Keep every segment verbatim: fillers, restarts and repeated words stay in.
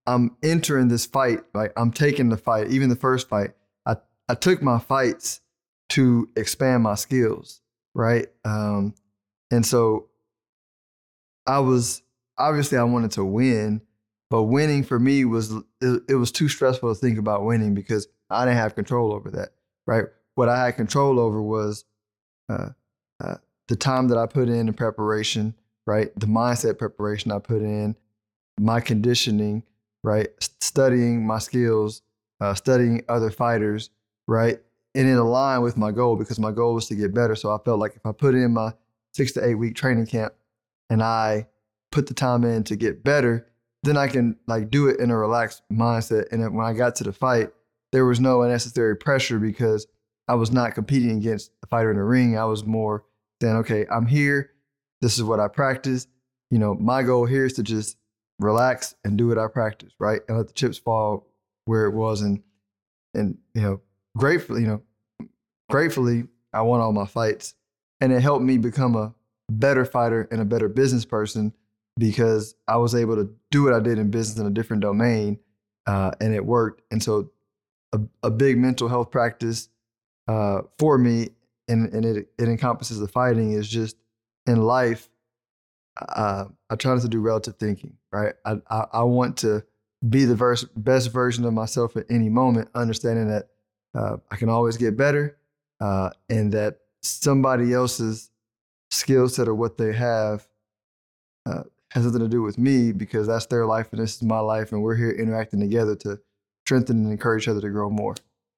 I'm entering this fight, like I'm taking the fight, even the first fight. I, I took my fights to expand my skills, right? Um, and so I was, obviously I wanted to win, but winning for me was, it, it was too stressful to think about winning because I didn't have control over that, right? What I had control over was uh, uh, the time that I put in in preparation, right? The mindset preparation I put in, my conditioning, right? Studying my skills, uh, studying other fighters, right? And it aligned with my goal because my goal was to get better. So I felt like if I put in my six to eight week training camp and I put the time in to get better, then I can like do it in a relaxed mindset. And then when I got to the fight, there was no unnecessary pressure because I was not competing against a fighter in the ring. I was more saying, okay, I'm here. This is what I practice. You know, my goal here is to just relax and do what I practice, right? And let the chips fall where it was. And, and, you know, gratefully, you know, gratefully, I won all my fights and it helped me become a better fighter and a better business person because I was able to do what I did in business in a different domain uh, and it worked. And so a, a big mental health practice uh, for me, and, and it, it encompasses the fighting, is just in life, uh, I try not to do relative thinking, right? I, I, I want to be the verse, best version of myself at any moment, understanding that uh, I can always get better uh, and that somebody else's skill set or what they have uh, has nothing to do with me because that's their life and this is my life and we're here interacting together to strengthen and encourage each other to grow more.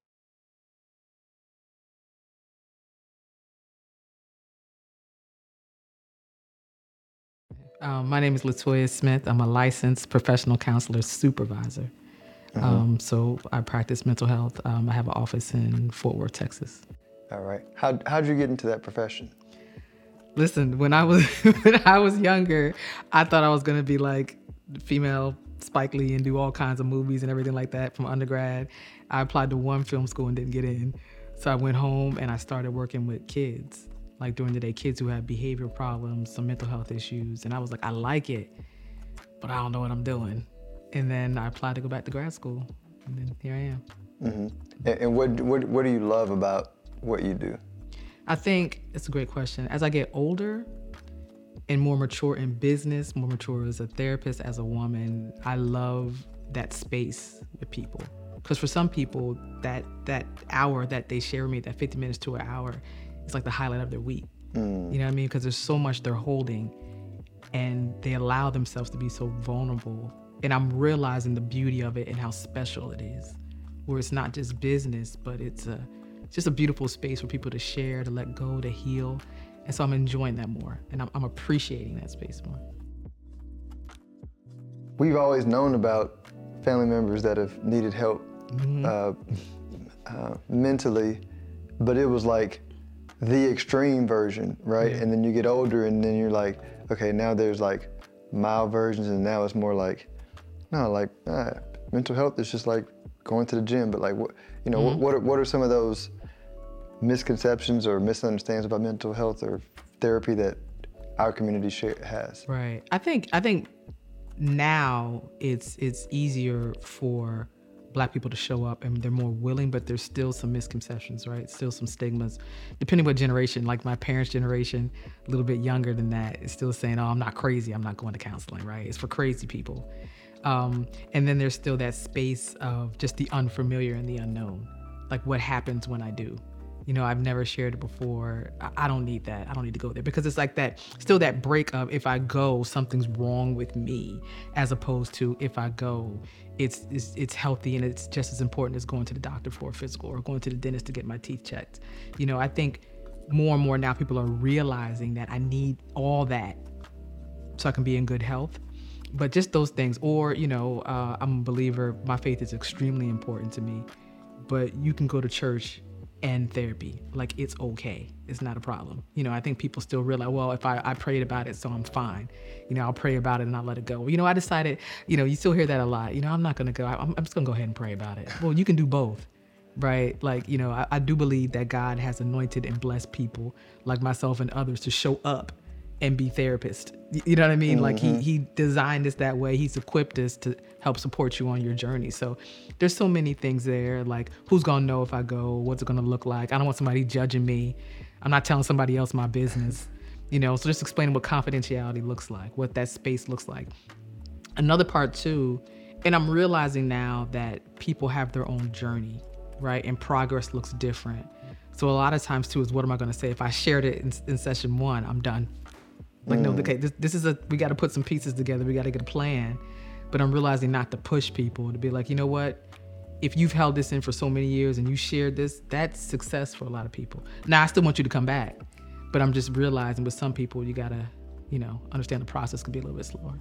Um, my name is Latoya Smith. I'm a licensed professional counselor supervisor. Mm-hmm. Um, so I practice mental health. Um, I have an office in Fort Worth, Texas. All right. How how'd you get into that profession? Listen, when I was when I was younger, I thought I was gonna be like female Spike Lee and do all kinds of movies and everything like that from undergrad. I applied to one film school and didn't get in. So I went home and I started working with kids. Like during the day, kids who have behavioral problems, some mental health issues. And I was like, I like it, but I don't know what I'm doing. And then I applied to go back to grad school. And then here I am. Mm-hmm. And, and what, what, what do you love about what you do? I think it's a great question. As I get older and more mature in business, more mature as a therapist, as a woman, I love that space with people. Because for some people, that that hour that they share with me, that fifty minutes to an hour, it's like the highlight of their week. Mm. You know what I mean? Because there's so much they're holding and they allow themselves to be so vulnerable. And I'm realizing the beauty of it and how special it is, where it's not just business, but it's a it's just a beautiful space for people to share, to let go, to heal. And so I'm enjoying that more and I'm, I'm appreciating that space more. We've always known about family members that have needed help mm-hmm. uh, uh, mentally, but it was like the extreme version, right? Yeah. And then you get older and then you're like, okay, now there's like mild versions and now it's more like, no, like ah, mental health is just like going to the gym, but like, what, you know, mm-hmm. what, what, are, what are some of those misconceptions or misunderstandings about mental health or therapy that our community share, has? Right. I think, I think now it's, it's easier for Black people to show up and they're more willing, but there's still some misconceptions, right? Still some stigmas, depending what generation, like my parents' generation, a little bit younger than that, is still saying, oh, I'm not crazy, I'm not going to counseling, right? It's for crazy people. Um, and then there's still that space of just the unfamiliar and the unknown. Like what happens when I do? You know, I've never shared it before. I, I don't need that. I don't need to go there because it's like that, still that break of if I go, something's wrong with me, as opposed to if I go, it's, it's it's healthy and it's just as important as going to the doctor for a physical or going to the dentist to get my teeth checked. You know, I think more and more now people are realizing that I need all that so I can be in good health. But just those things, or, you know, uh, I'm a believer, my faith is extremely important to me, but you can go to church and therapy, like it's okay, it's not a problem. You know, I think people still realize, well, if I, I prayed about it, so I'm fine. You know, I'll pray about it and I'll let it go. You know, I decided, you know, you still hear that a lot. You know, I'm not gonna go, I'm, I'm just gonna go ahead and pray about it. Well, you can do both, right? Like, you know, I, I do believe that God has anointed and blessed people like myself and others to show up and be therapist. You know what I mean? Mm-hmm. Like he he designed us that way. He's equipped us to help support you on your journey. So there's so many things there. Like, who's gonna know if I go? What's it gonna look like? I don't want somebody judging me. I'm not telling somebody else my business. You know, so just explaining what confidentiality looks like, what that space looks like. Another part too, and I'm realizing now that people have their own journey, right? And progress looks different. So a lot of times too is, what am I going to say? If I shared it in, in session one, I'm done. Like, mm. no, okay, this, this is a, we got to put some pieces together. We got to get a plan. But I'm realizing not to push people, to be like, you know what? If you've held this in for so many years and you shared this, that's success for a lot of people. Now, I still want you to come back, but I'm just realizing with some people, you got to, you know, understand the process could be a little bit slower.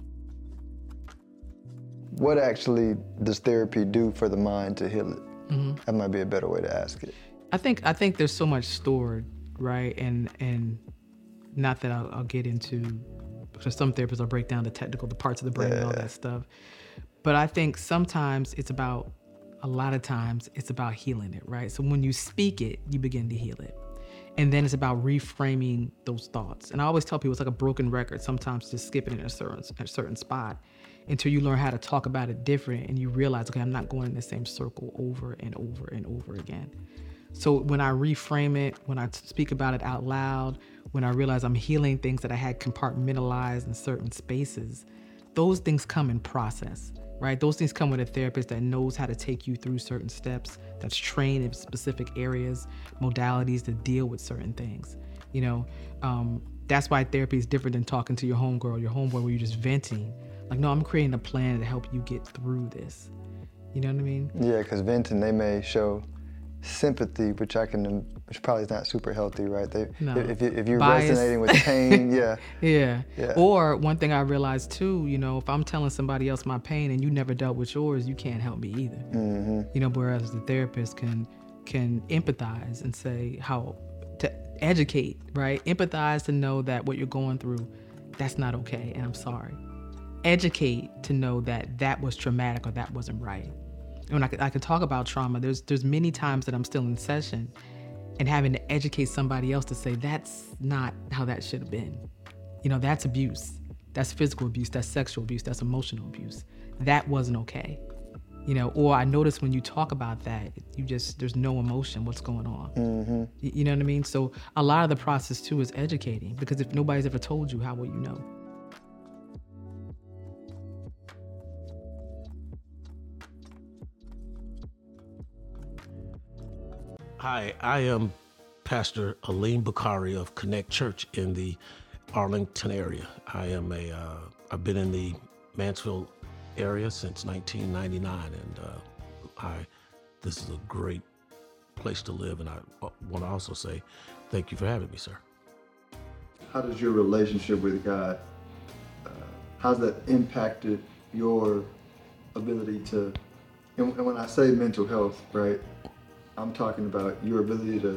What actually does therapy do for the mind to heal it? Mm-hmm. That might be a better way to ask it. I think I think there's so much stored, right? And and not that I'll, I'll get into, because some therapists will break down the technical, the parts of the brain yeah. and all that stuff. But I think sometimes it's about, a lot of times it's about healing it, right? So when you speak it, you begin to heal it. And then it's about reframing those thoughts. And I always tell people it's like a broken record. Sometimes just skip it in a certain, a certain spot until you learn how to talk about it different and you realize, okay, I'm not going in the same circle over and over and over again. So when I reframe it, when I speak about it out loud, when I realize I'm healing things that I had compartmentalized in certain spaces, those things come in process, right? Those things come with a therapist that knows how to take you through certain steps, that's trained in specific areas, modalities to deal with certain things. You know, um, that's why therapy is different than talking to your homegirl, your homeboy, where you're just venting. Like, no, I'm creating a plan to help you get through this. You know what I mean? Yeah, because venting, they may show sympathy, which I can, which probably is not super healthy, right? They, no. If, you, if you're Bias. resonating with pain, yeah. yeah. Yeah. Or one thing I realized too, you know, if I'm telling somebody else my pain and you never dealt with yours, you can't help me either. Mm-hmm. You know, whereas the therapist can can empathize and say how to educate, right? Empathize to know that what you're going through, that's not okay, and I'm sorry. Educate to know that that was traumatic or that wasn't right. When I could, I could talk about trauma, there's there's many times that I'm still in session and having to educate somebody else to say, that's not how that should have been. You know, that's abuse. That's physical abuse. That's sexual abuse. That's emotional abuse. That wasn't okay. You know, or I notice when you talk about that, you just, there's no emotion. What's going on? Mm-hmm. You know what I mean? So a lot of the process too is educating, because if nobody's ever told you, how will you know? Hi, I am Pastor Aleem Bukhari of Connect Church in the Arlington area. I am a, uh, I've been in the Mansfield area since nineteen ninety-nine, and uh, I, this is a great place to live, and I want to also say thank you for having me, sir. How does your relationship with God, uh, how's that impacted your ability to, and, and when I say mental health, right, I'm talking about your ability to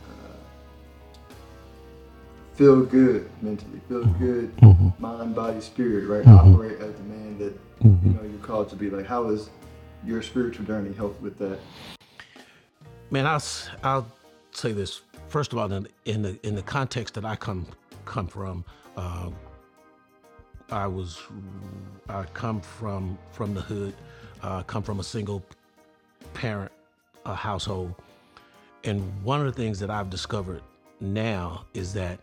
uh, feel good mentally, feel good mm-hmm. mind, body, spirit, right? Mm-hmm. Operate as the man that mm-hmm. you know you're called to be. Like, how has your spiritual journey helped with that? Man, I'll I'll say this first of all. In, in the in the context that I come come from, uh, I was I come from from the hood, uh, come from a single parent a household. And one of the things that I've discovered now is that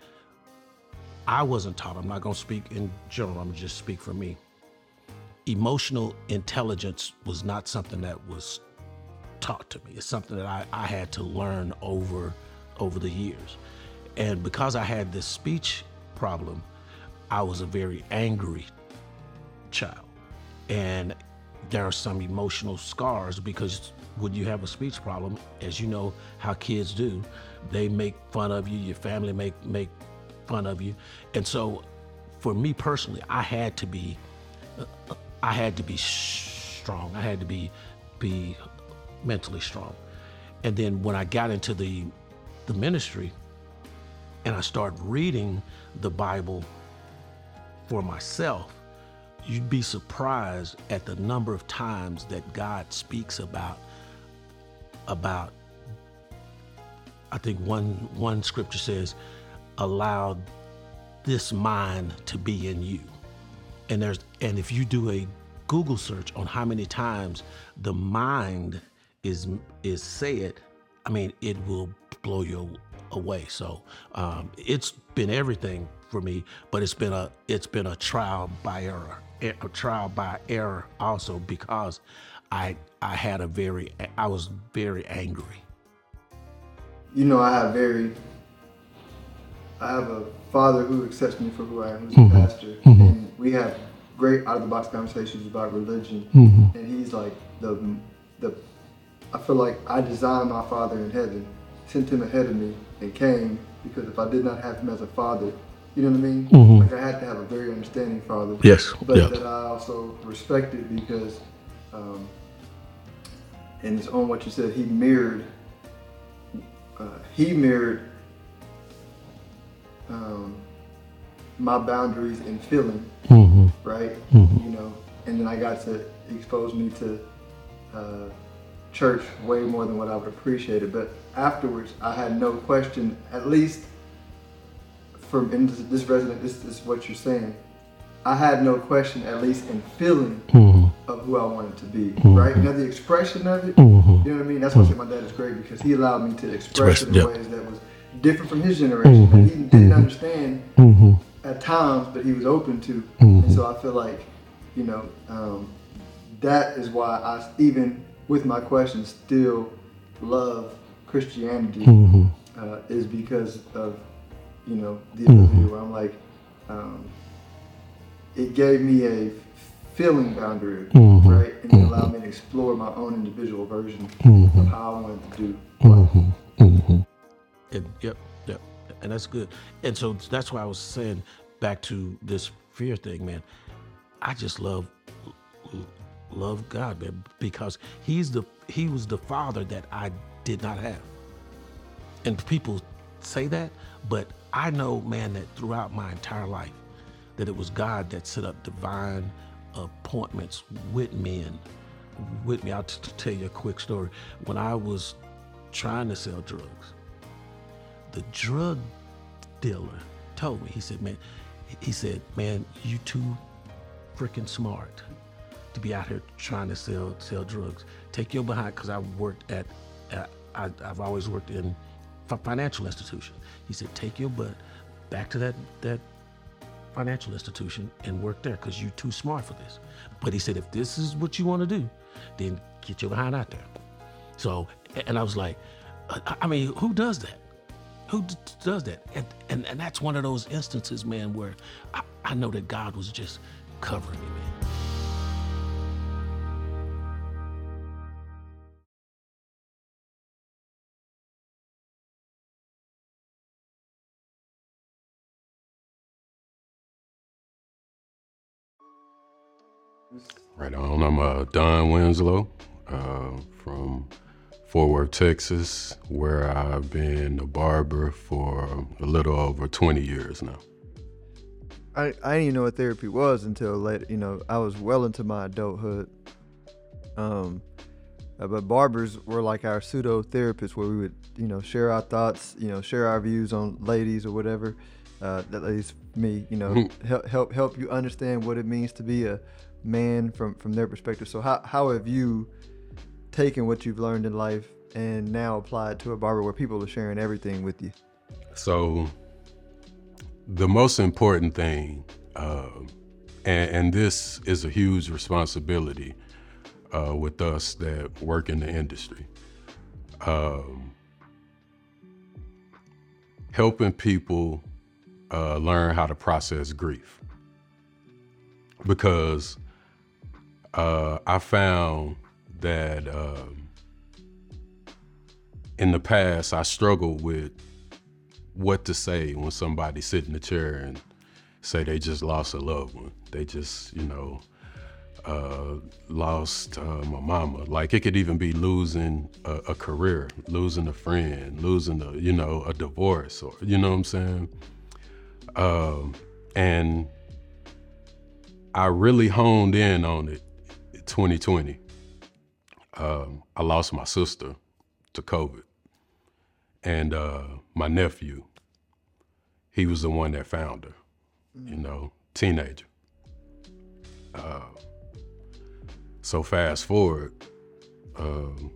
I wasn't taught, I'm not going to speak in general, I'm going to just speak for me. Emotional intelligence was not something that was taught to me. It's something that I, I had to learn over, over the years. And because I had this speech problem, I was a very angry child. And there are some emotional scars because when you have a speech problem, as you know how kids do, they make fun of you, your family make make fun of you. And so for me personally, I had to be, uh, I had to be strong. I had to be, be mentally strong. And then when I got into the, the ministry and I started reading the Bible for myself, you'd be surprised at the number of times that God speaks about about, I think one one scripture says, allowed this mind to be in you. And there's and if you do a Google search on how many times the mind is is said, I mean, it will blow you away. So um, it's been everything for me, but it's been a it's been a trial by error, a trial by error also, because I I had a very I was very angry. You know, I have very I have a father who accepts me for who I am, who's Mm-hmm. a pastor, Mm-hmm. and we have great out of the box conversations about religion. Mm-hmm. And he's like the the I feel like I designed my father in heaven, sent him ahead of me, and came because if I did not have him as a father, you know what I mean? Mm-hmm. Like I had to have a very understanding father. Yes. But Yeah. that I also respected because, um, and it's on what you said, he mirrored, uh, he mirrored um, my boundaries and feeling, Mm-hmm. right? Mm-hmm. You know, and then I got to expose me to uh, church way more than what I would appreciate it. But afterwards, I had no question, at least from in this, this resident, this is what you're saying. I had no question, at least in feeling Mm-hmm. of who I wanted to be, Mm-hmm. right? Now the expression of it, Mm-hmm. you know what I mean? That's why I say my dad is great, because he allowed me to express it in yeah. ways that was different from his generation. Mm-hmm. That he didn't understand Mm-hmm. at times, but he was open to. Mm-hmm. And so I feel like, you know, um, that is why I, even with my questions, still love Christianity, Mm-hmm. uh, is because of, you know, the ability Mm-hmm. where I'm like, um, it gave me a feeling boundary, Mm-hmm. right? And it allowed me to explore my own individual version Mm-hmm. of how I wanted to do life. Mm-hmm. Mm-hmm. And, yep, yep, and that's good. And so that's why I was saying, back to this fear thing, man. I just love love God, man, because he's the he was the father that I did not have. And people say that, but I know, man, that throughout my entire life, that it was God that set up divine appointments with men, with me. I'll t- t- tell you a quick story. When I was trying to sell drugs, the drug dealer told me, he said, man, he said, man, you too freaking smart to be out here trying to sell sell drugs. Take your behind, because I worked at, uh, I, I've always worked in fi- financial institutions. He said, take your butt back to that that financial institution and work there, because you're too smart for this. But he said, if this is what you want to do, then get your behind out there. So, and I was like, I, I mean, who does that? Who d- does that? And, and and that's one of those instances, man, where I, I know that God was just covering me, man. Right on. I'm uh, Don Winslow uh, from Fort Worth, Texas, where I've been a barber for a little over twenty years now. I, I didn't even know what therapy was until later. You know, I was well into my adulthood. Um, uh, but barbers were like our pseudo therapists, where we would, you know, share our thoughts, you know, share our views on ladies or whatever. Uh, at least me, you know, help help help you understand what it means to be a man from from their perspective. So how how have you taken what you've learned in life and now apply it to a barber where people are sharing everything with you? So the most important thing, uh, and, and this is a huge responsibility uh, with us that work in the industry, um, helping people uh, learn how to process grief. Because uh, I found that um, in the past, I struggled with what to say when somebody sit in the chair and say they just lost a loved one. They just, you know, uh, lost uh, my mama. Like, it could even be losing a, a career, losing a friend, losing a, you know, a divorce, or, you know what I'm saying? Um, and I really honed in on it in twenty twenty. Um, I lost my sister to COVID. And uh, my nephew, he was the one that found her. you know, teenager. Uh, so fast forward, um,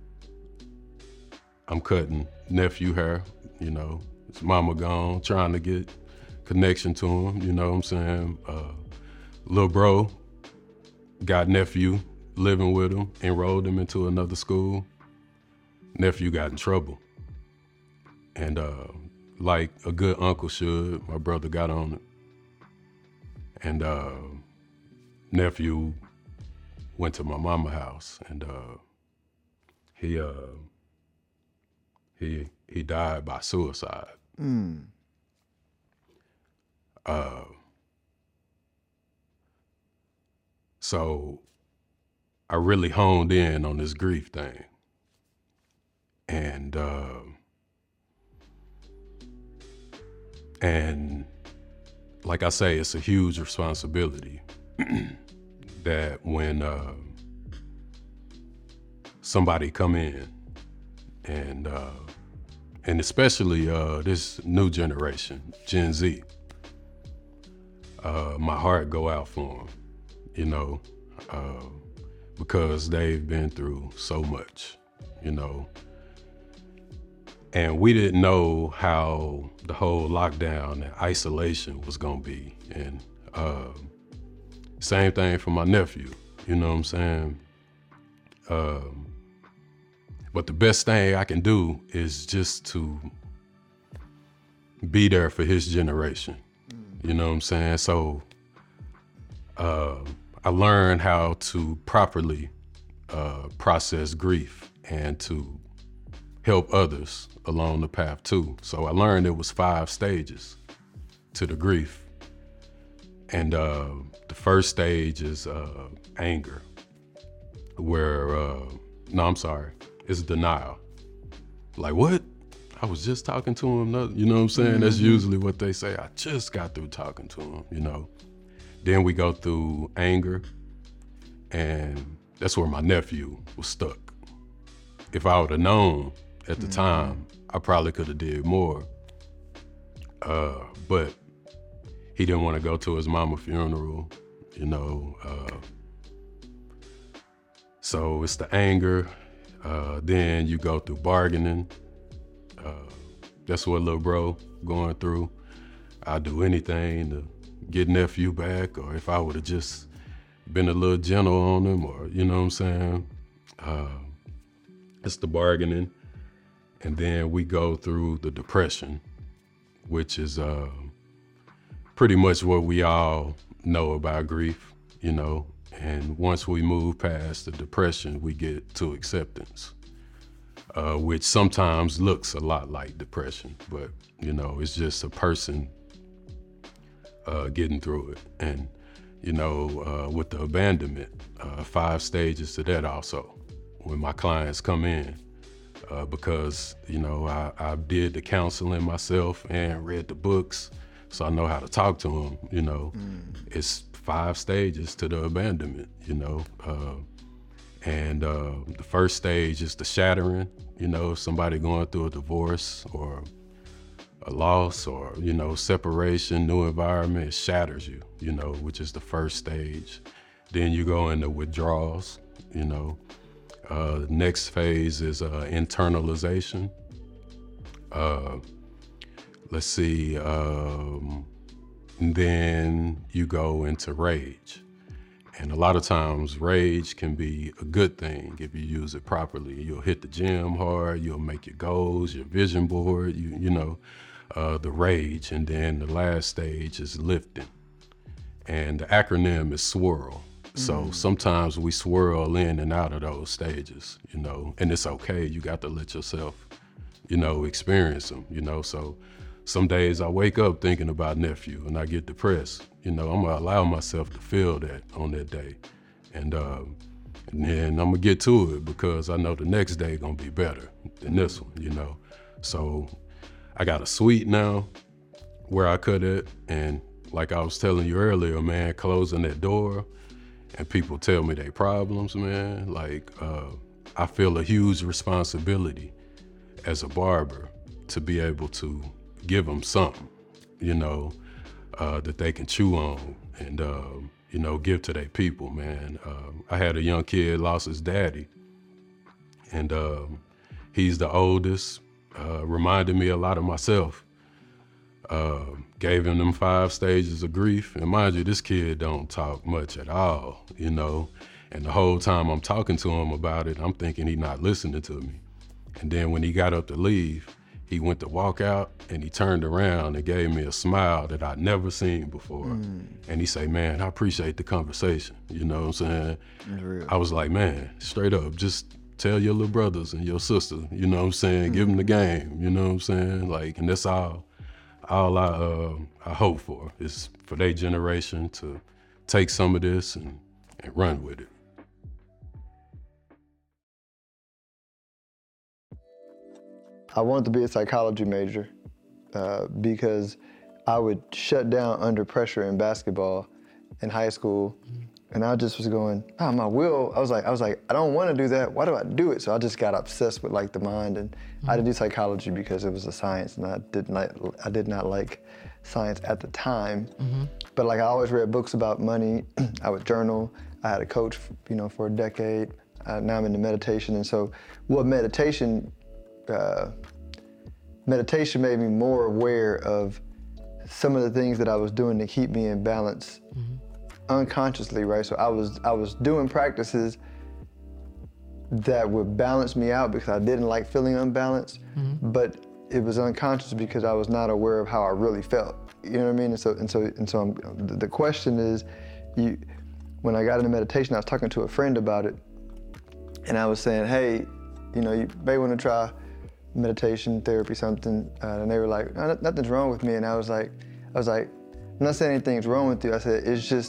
I'm cutting nephew hair, you know, his mama gone, trying to get connection to him, you know what I'm saying? Uh, little bro got nephew living with him, enrolled him into another school. Nephew got in trouble. And uh, like a good uncle should, my brother got on it. And uh, nephew went to my mama house, and uh, he uh, he he died by suicide. Mm. Uh, so I really honed in on this grief thing. And uh, and like I say, it's a huge responsibility that when uh, somebody come in and uh, and especially uh, this new generation, Gen Z, uh, my heart go out for them, you know, uh, because they've been through so much, you know. And we didn't know how the whole lockdown and isolation was gonna be. And uh, same thing for my nephew, you know what I'm saying? Um, but the best thing I can do is just to be there for his generation, you know what I'm saying? So uh, I learned how to properly uh, process grief and to help others along the path too. So I learned there was five stages to the grief. And uh, the first stage is uh, anger, where, uh, no, I'm sorry, it's denial. Like, what? I was just talking to him, you know what I'm saying? Mm-hmm. That's usually what they say. I just got through talking to him, you know? Then we go through anger, and that's where my nephew was stuck. If I would have known at the mm-hmm. time, I probably could have did more. Uh, but he didn't want to go to his mama's funeral, you know. Uh, so it's the anger. Uh, then you go through bargaining. Uh, that's what little bro going through. I'd do anything to get nephew back, or if I would have just been a little gentle on him, or, you know what I'm saying? Uh, it's the bargaining. And then we go through the depression, which is uh, pretty much what we all know about grief, you know. And once we move past the depression, we get to acceptance, uh, which sometimes looks a lot like depression, but, you know, it's just a person uh, getting through it. And, you know, uh, with the abandonment, uh, five stages to that also. When my clients come in, Uh, because, you know, I, I did the counseling myself and read the books, so I know how to talk to them, you know. Mm. It's five stages to the abandonment, you know. Uh, and uh, the first stage is the shattering, you know, somebody going through a divorce or a loss or, you know, separation, new environment, it shatters you, you know, which is the first stage. Then you go into withdrawals, you know. Uh, the next phase is uh, internalization. Uh, let's see, um, and then you go into rage. And a lot of times rage can be a good thing if you use it properly. You'll hit the gym hard, you'll make your goals, your vision board, you, you know, uh, the rage. And then the last stage is lifting. And the acronym is SWIRL. So mm. sometimes we swirl in and out of those stages, you know, and it's okay. You got to let yourself, you know, experience them, you know. So some days I wake up thinking about nephew and I get depressed, you know. I'm gonna allow myself to feel that on that day. And, uh, and then I'm gonna get to it because I know the next day gonna be better than this one, you know. So I got a suite now where I cut it. And like I was telling you earlier, man, closing that door, and people tell me their problems, man, like, uh, I feel a huge responsibility as a barber to be able to give them something, you know. uh, that they can chew on and, um, you know, give to their people, man. Um, I had a young kid lost his daddy, and um, he's the oldest, uh, reminded me a lot of myself. Uh, gave him them five stages of grief. And mind you, this kid don't talk much at all, you know? And the whole time I'm talking to him about it, I'm thinking he not listening to me. And then when he got up to leave, he went to walk out and he turned around and gave me a smile that I'd never seen before. Mm. And he say, man, I appreciate the conversation. You know what I'm saying? Real. I was like, man, straight up, just tell your little brothers and your sister, you know what I'm saying? Mm. Give them the game, you know what I'm saying? Like, and that's all. All I uh, I hope for is for their generation to take some of this and, and run with it. I wanted to be a psychology major uh, because I would shut down under pressure in basketball in high school, and I just was going, oh, my will. I was like, I was like, I don't want to do that. Why do I do it? So I just got obsessed with like the mind, and mm-hmm. I did do psychology because it was a science, and I did not, I did not like science at the time. Mm-hmm. But like I always read books about money. I would journal. I had a coach, you know, for a decade. Uh, now I'm into meditation, and so what meditation, uh, meditation made me more aware of some of the things that I was doing to keep me in balance. Mm-hmm. Unconsciously, right? So I was I was doing practices that would balance me out because I didn't like feeling unbalanced, mm-hmm. but it was unconscious because I was not aware of how I really felt. You know what I mean? And so and so and so I'm, the question is, you when I got into meditation, I was talking to a friend about it, and I was saying, hey, you know, you may want to try meditation, therapy, something, uh, and they were like, no, nothing's wrong with me, and I was like, I was like, I'm not saying anything's wrong with you. I said it's just.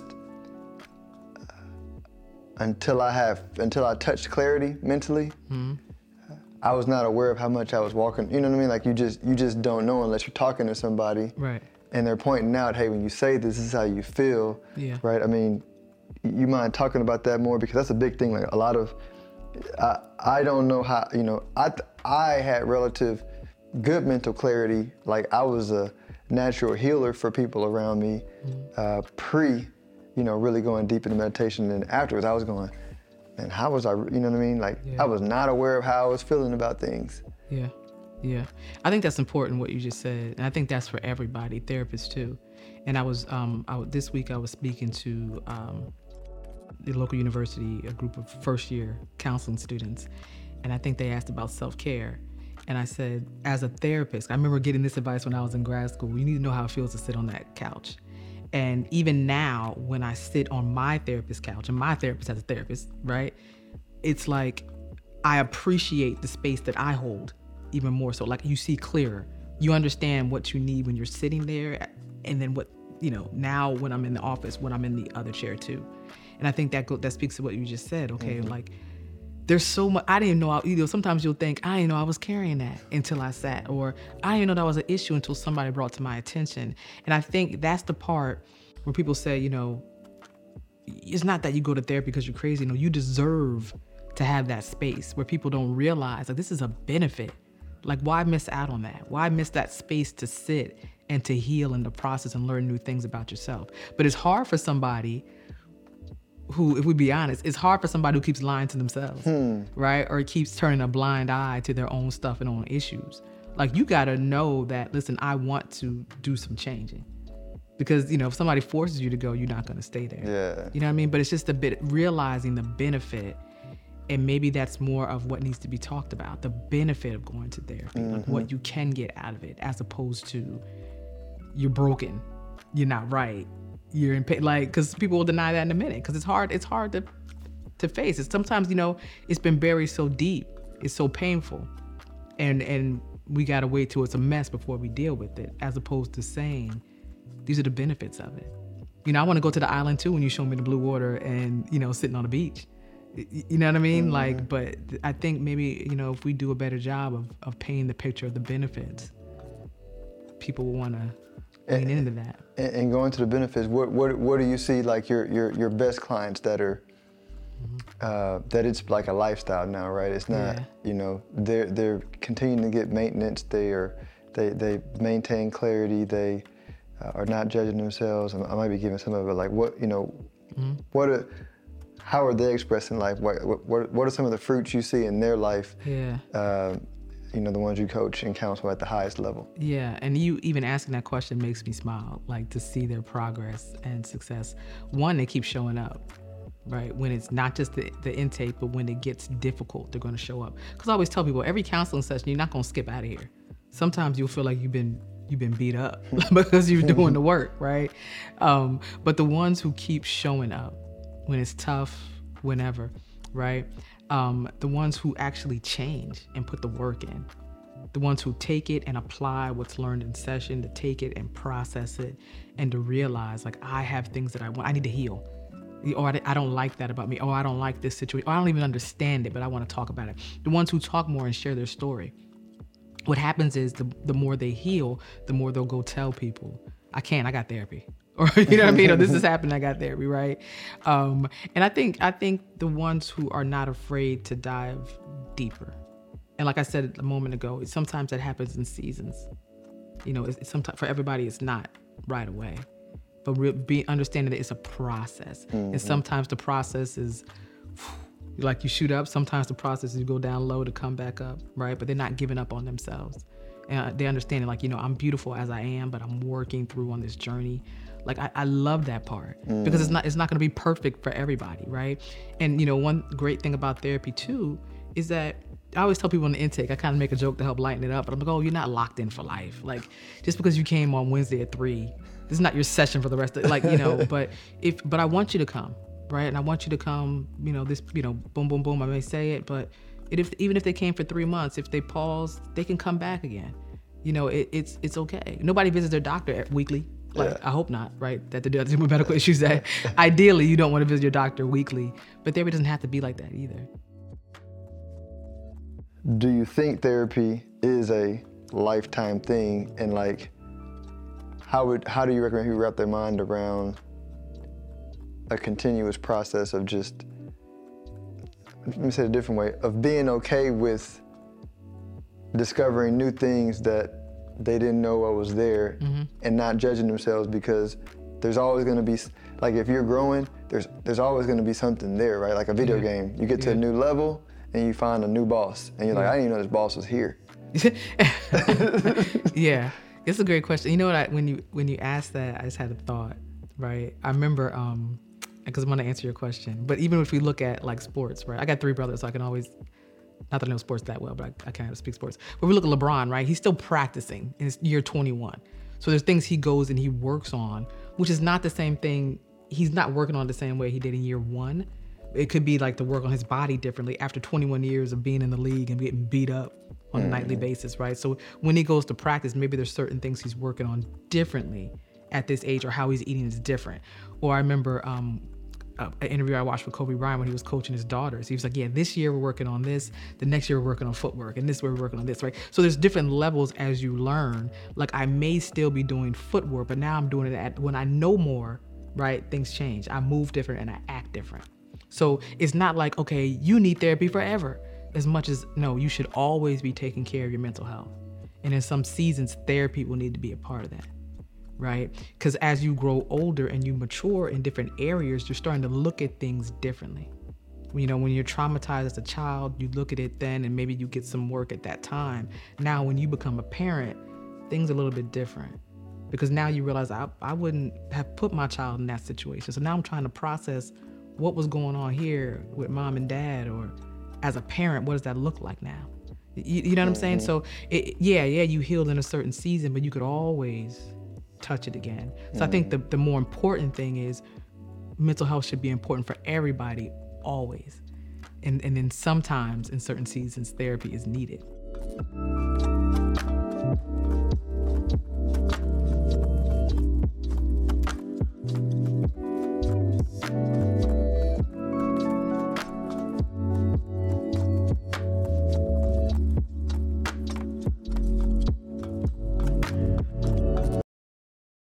Until I have, until I touched clarity mentally, mm-hmm. I was not aware of how much I was walking. You know what I mean? Like you just, you just don't know unless you're talking to somebody, right? And they're pointing out, hey, when you say this, this is how you feel, yeah. Right? I mean, you mind talking about that more because that's a big thing. Like a lot of, I, I don't know how. You know, I, I had relative good mental clarity. Like I was a natural healer for people around me, mm-hmm. uh, pre. You know, really going deep into meditation, and afterwards I was going, man, how was I, you know what I mean? Like, yeah. I was not aware of how I was feeling about things. Yeah, yeah. I think that's important what you just said, and I think that's for everybody, therapists too. And I was, um, I, this week I was speaking to um, the local university, a group of first year counseling students, and I think they asked about self-care. And I said, as a therapist, I remember getting this advice when I was in grad school, you need to know how it feels to sit on that couch. And even now, when I sit on my therapist couch, and my therapist has a therapist, right? It's like, I appreciate the space that I hold even more so. Like you see clearer, you understand what you need when you're sitting there. And then what, you know, now when I'm in the office, when I'm in the other chair too. And I think that go, that speaks to what you just said, okay? Mm-hmm. Like there's so much, I didn't know, I, you know, sometimes you'll think, I didn't know I was carrying that until I sat, or I didn't know that was an issue until somebody brought to my attention. And I think that's the part where people say, you know, it's not that you go to therapy because you're crazy. No, you deserve to have that space where people don't realize like this is a benefit. Like why miss out on that? Why miss that space to sit and to heal in the process and learn new things about yourself? But it's hard for somebody who, if we be honest, it's hard for somebody who keeps lying to themselves, hmm. right? Or keeps turning a blind eye to their own stuff and own issues. Like you gotta know that, listen, I want to do some changing. Because, you know, if somebody forces you to go, you're not gonna stay there. Yeah. You know what I mean? But it's just a bit realizing the benefit, and maybe that's more of what needs to be talked about, the benefit of going to therapy, mm-hmm. like what you can get out of it, as opposed to you're broken, you're not right, you're in pain. Like, because people will deny that in a minute, because it's hard. It's hard to to face. It's sometimes, you know, it's been buried so deep, it's so painful, and and we gotta wait till it's a mess before we deal with it, as opposed to saying, these are the benefits of it. You know, I want to go to the island too when you show me the blue water and, you know, sitting on the beach. You know what I mean? Mm-hmm. Like, but I think maybe, you know, if we do a better job of, of painting the picture of the benefits, people will want to lean into that. And, and going to the benefits, what what what do you see like your your your best clients that are mm-hmm. uh, that it's like a lifestyle now, right? It's not, yeah. you know, they're they're continuing to get maintenance. They are they they maintain clarity. They uh, are not judging themselves. I, I might be giving some of it, like what, you know, mm-hmm. what are, how are they expressing life? What, what, what are some of the fruits you see in their life? Yeah. Uh, you know, the ones you coach and counsel at the highest level. Yeah, and you even asking that question makes me smile, like to see their progress and success. One, they keep showing up, right? When it's not just the, the intake, but when it gets difficult, they're going to show up. Because I always tell people, every counseling session, you're not going to skip out of here. Sometimes you'll feel like you've been you've been beat up because you're doing the work, right? Um, but the ones who keep showing up when it's tough, whenever, right? Um, the ones who actually change and put the work in, the ones who take it and apply what's learned in session, to take it and process it, and to realize, like, I have things that I want, I need to heal. Or I don't like that about me. Or I don't like this situation. Or I don't even understand it, but I want to talk about it. The ones who talk more and share their story. What happens is the, the more they heal, the more they'll go tell people, I can't, I got therapy. Or, you know what I mean? Or this is happening, I got therapy, right? Um, and I think I think the ones who are not afraid to dive deeper. And like I said a moment ago, it, sometimes that happens in seasons. You know, it's, it's sometimes for everybody, it's not right away. But re- be understanding that it's a process. Mm-hmm. And sometimes the process is like you shoot up. Sometimes the process is you go down low to come back up, right? But they're not giving up on themselves. And they're understanding, like, you know, I'm beautiful as I am, but I'm working through on this journey. Like, I, I love that part mm. because it's not it's not going to be perfect for everybody, right? And, you know, one great thing about therapy, too, is that I always tell people in the intake, I kind of make a joke to help lighten it up, but I'm like, oh, you're not locked in for life. Like, just because you came on Wednesday at three, this is not your session for the rest of it. Like, you know, but if but I want you to come, right? And I want you to come, you know, this, you know, boom, boom, boom, I may say it, but it, if even if they came for three months, if they pause, they can come back again. You know, it, it's it's okay. Nobody visits their doctor weekly. Like, yeah. I hope not, right? That they're dealing with medical issues. That ideally you don't want to visit your doctor weekly, but therapy doesn't have to be like that either. Do you think therapy is a lifetime thing? And like, how would how do you recommend people wrap their mind around a continuous process of just, let me say it a different way, of being okay with discovering new things that they didn't know what was there, mm-hmm. and not judging themselves, because there's always going to be, like, if you're growing, there's there's always going to be something there, right? Like a video yeah. game, you get to yeah. a new level and you find a new boss, and you're yeah. like, I didn't even know this boss was here. Yeah, it's a great question. You know what? I, when you when you asked that, I just had a thought, right? I remember, um, because I'm going to answer your question, but even if we look at like sports, right? I got three brothers, so I can always. Not that I know sports that well, but I, I kind of speak sports. But we look at LeBron, right? He's still practicing in his year twenty-one. So there's things he goes and he works on, which is not the same thing. He's not working on the same way he did in year one. It could be like to work on his body differently after twenty-one years of being in the league and getting beat up on mm. a nightly basis, right? So when he goes to practice, maybe there's certain things he's working on differently at this age, or how he's eating is different. Or I remember, um, Uh, an interview I watched with Kobe Bryant when he was coaching his daughters. He was like, yeah, this year we're working on this, the next year we're working on footwork, and this year we're working on this, right? So there's different levels as you learn. Like, I may still be doing footwork, but now I'm doing it at, when I know more, right, things change. I move different and I act different. So it's not like, okay, you need therapy forever. As much as, no, you should always be taking care of your mental health. And in some seasons, therapy will need to be a part of that. Right? Because as you grow older and you mature in different areas, you're starting to look at things differently. You know, when you're traumatized as a child, you look at it then, and maybe you get some work at that time. Now, when you become a parent, things are a little bit different, because now you realize I, I wouldn't have put my child in that situation. So now I'm trying to process what was going on here with mom and dad, or as a parent, what does that look like now? You, you know what I'm saying? So it, yeah, yeah, you healed in a certain season, but you could always touch it again. So mm. I think the, the more important thing is mental health should be important for everybody always. And, and then sometimes in certain seasons, therapy is needed.